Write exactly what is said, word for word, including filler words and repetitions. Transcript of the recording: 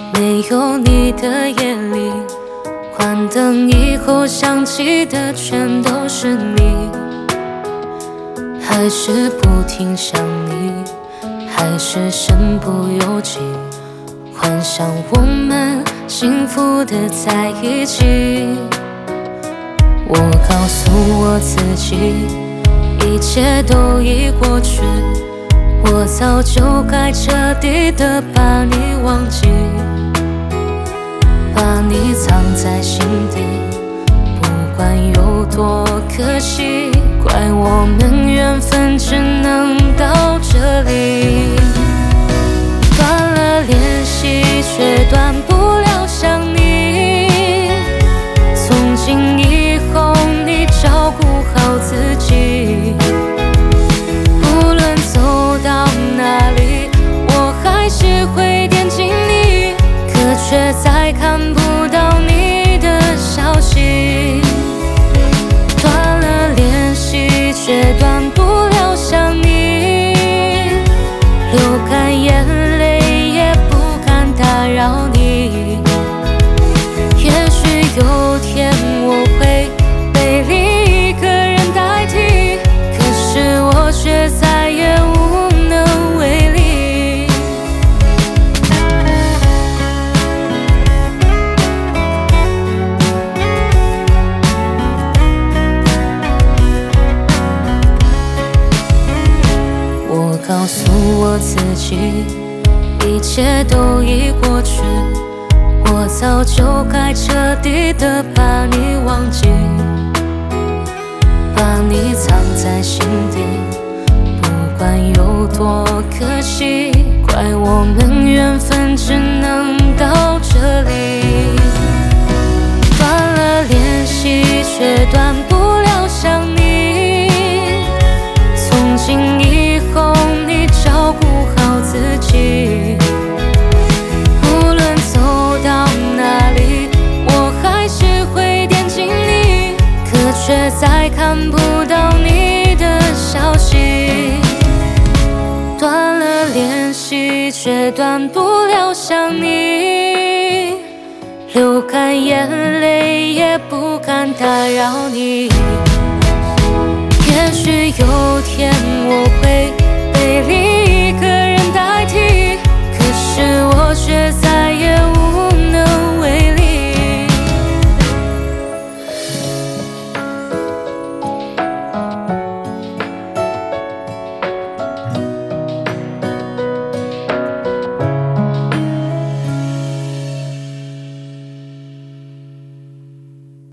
没有你的夜里，关灯以后想起的全都是你，还是不停想你，还是身不由己，幻想我们幸福的在一起。我告诉我自己，一切都已过去，我早就该彻底的把你忘记，把你藏在心底，不管有多可惜，怪我们缘分只能到这里。断了联系，却断不了想你，从今以后你照顾好自己，无论走到哪里，我还是会惦记你，可却再看不到你的消息。断了联系，却断不了想你，流干眼泪也不敢打扰你。也许有天我会被另一个人代替，可是我却再也无能为力。我告诉我自己，一切都已过去，我早就该彻底的把你忘记，把你藏在心底，不管有多可惜，怪我们缘分只能到这里。断了联系，却断不了想你，从今以后你照顾好自己，无论走到哪里，我还是会惦记你，可却再看不到你的消息。断了联系，却断不了想你，流干眼泪也不敢打扰你。也许有天我会被另一个人代替，可是我却在